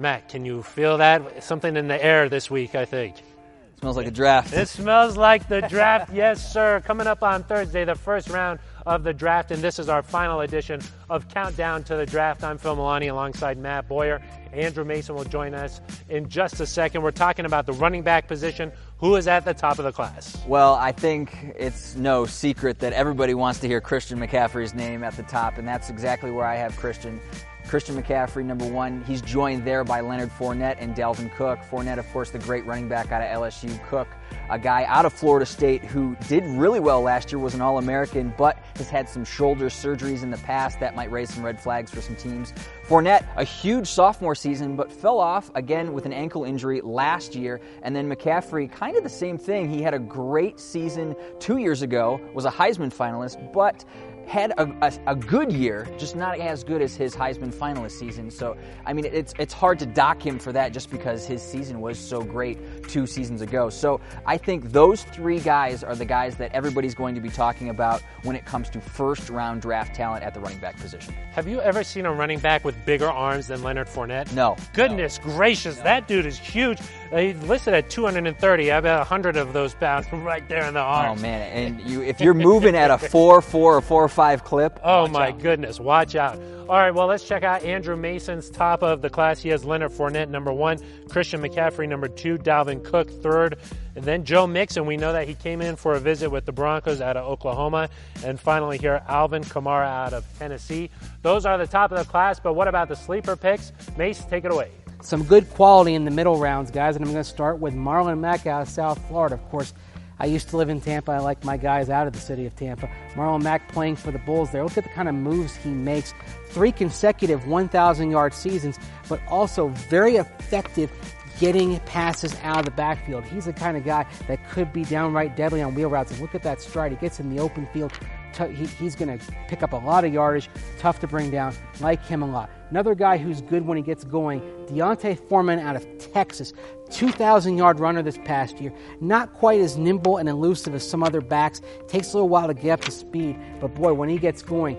Matt, can you feel that? Something in the air this week, I think. Smells like a draft. It smells like the draft, yes, sir. Coming up on Thursday, the first round of the draft, and this is our final edition of Countdown to the Draft. I'm Phil Milani alongside Matt Boyer. Andrew Mason will join us in just a second. We're talking about the running back position. Who is at the top of the class? Well, I think it's no secret that everybody wants to hear Christian McCaffrey's name at the top, and that's exactly where I have Christian McCaffrey, number one. He's joined there by Leonard Fournette and Dalvin Cook. Fournette, of course, the great running back out of LSU. Cook, a guy out of Florida State who did really well last year, was an All-American, but has had some shoulder surgeries in the past that might raise some red flags for some teams. Fournette, a huge sophomore season, but fell off again with an ankle injury last year. And then McCaffrey, kind of the same thing. He had a great season 2 years ago, was a Heisman finalist, but had a good year, just not as good as his Heisman finalist season. So, I mean, it's hard to dock him for that just because his season was so great 2 seasons ago. So I think those 3 guys are the guys that everybody's going to be talking about when it comes to first-round draft talent at the running back position. Have you ever seen a running back with bigger arms than Leonard Fournette? No. Goodness gracious, that dude is huge. He's listed at 230. I bet 100 of those pounds right there in the arms. Oh, man. And if you're moving at a 4.4 or 4.5 clip. Oh, my goodness. Watch out. All right, well, let's check out Andrew Mason's top of the class. He has Leonard Fournette, number 1, Christian McCaffrey, number 2, Dalvin Cook, 3rd, and then Joe Mixon. We know that he came in for a visit with the Broncos out of Oklahoma. And finally here, Alvin Kamara out of Tennessee. Those are the top of the class, but what about the sleeper picks? Mace, take it away. Some good quality in the middle rounds, guys, and I'm going to start with Marlon Mack out of South Florida. Of course, I used to live in Tampa. I like my guys out of the city of Tampa. Marlon Mack playing for the Bulls there. Look at the kind of moves he makes. 3 consecutive 1,000-yard seasons, but also very effective getting passes out of the backfield. He's the kind of guy that could be downright deadly on wheel routes. And look at that stride. He gets in the open field. He's going to pick up a lot of yardage. Tough to bring down. Like him a lot. Another guy who's good when he gets going, Deontay Foreman out of Texas. 2,000-yard runner this past year. Not quite as nimble and elusive as some other backs. Takes a little while to get up to speed. But boy, when he gets going,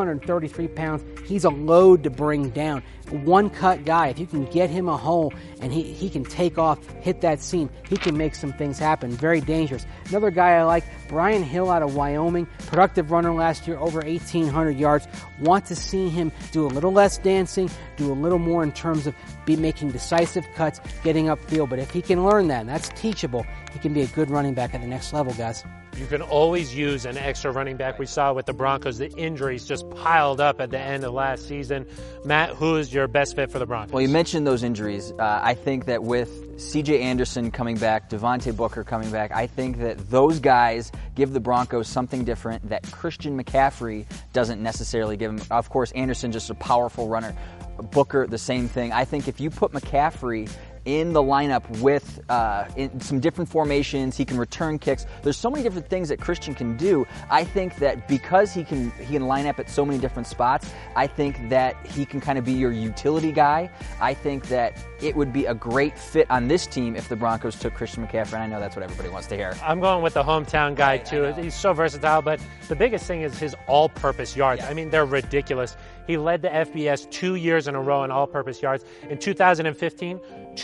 233 pounds, he's a load to bring down. A one-cut guy. If you can get him a hole and he can take off, hit that seam, he can make some things happen. Very dangerous. Another guy I like, Brian Hill out of Wyoming. Productive runner last year, over 1,800 yards. Want to see him do a little less dancing, do a little more in terms of making decisive cuts, getting upfield. But if he can learn that, and that's teachable, he can be a good running back at the next level, guys. You can always use an extra running back. We saw with the Broncos, the injuries just piled up at the end of last season. Matt, who is your best fit for the Broncos? Well, you mentioned those injuries. I think that with C.J. Anderson coming back, Devontae Booker coming back, I think that those guys give the Broncos something different that Christian McCaffrey doesn't necessarily give them. Of course, Anderson just a powerful runner. Booker, the same thing. I think if you put McCaffrey in the lineup with in some different formations, he can return kicks. There's so many different things that Christian can do. I think that because he can line up at so many different spots, I think that he can kind of be your utility guy. I think that it would be a great fit on this team if the Broncos took Christian McCaffrey, and I know that's what everybody wants to hear. I'm going with the hometown guy, too. He's so versatile, but the biggest thing is his all-purpose yards. Yeah. I mean, they're ridiculous. He led the FBS 2 years in a row in all-purpose yards. In 2015,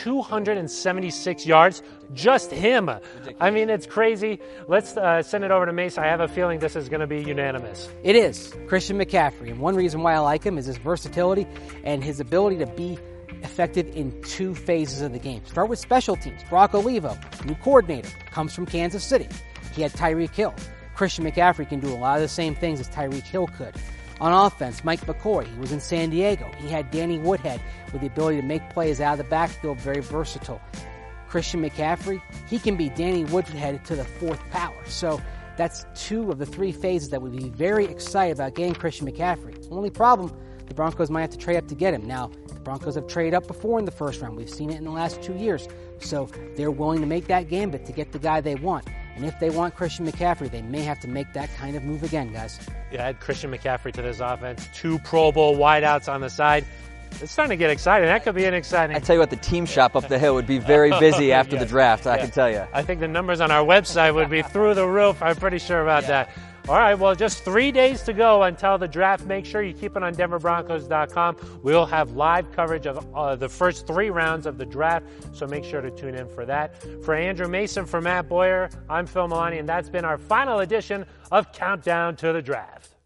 276 yards, just him. Ridiculous. I mean, it's crazy. Let's send it over to Mace. I have a feeling this is going to be unanimous. It is Christian McCaffrey, and one reason why I like him is his versatility and his ability to be effective in 2 phases of the game. Start with special teams. Brock Olivo, new coordinator, comes from Kansas City. He had Tyreek Hill. Christian McCaffrey can do a lot of the same things as Tyreek Hill could. On offense, Mike McCoy, he was in San Diego. He had Danny Woodhead with the ability to make plays out of the backfield, very versatile. Christian McCaffrey, he can be Danny Woodhead to the 4th power. So that's 2 of the 3 phases that would be very excited about getting Christian McCaffrey. Only problem, the Broncos might have to trade up to get him. Now, the Broncos have traded up before in the first round. We've seen it in the last 2 years. So they're willing to make that gambit to get the guy they want. And if they want Christian McCaffrey, they may have to make that kind of move again, guys. You add Christian McCaffrey to this offense, 2 Pro Bowl wideouts on the side. It's starting to get exciting. That could be an exciting. I tell you what, the team shop up the hill would be very busy after the draft, I can tell you. I think the numbers on our website would be through the roof. I'm pretty sure about that. All right, well, just 3 days to go until the draft. Make sure you keep it on DenverBroncos.com. We'll have live coverage of the first 3 rounds of the draft, so make sure to tune in for that. For Andrew Mason, for Matt Boyer, I'm Phil Milani, and that's been our final edition of Countdown to the Draft.